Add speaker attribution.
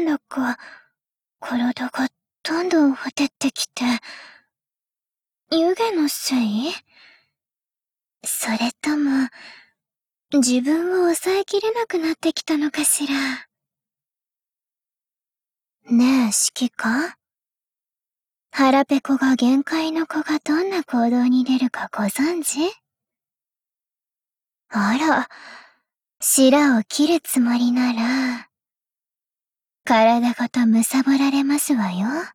Speaker 1: なんだか、体がどんどんほてってきて、湯気のせい？それとも、自分を抑えきれなくなってきたのかしら。ねえ、指揮官？腹ペコが限界の子がどんな行動に出るかご存知？あら、白を切るつもりなら、体ごと貪られますわよ。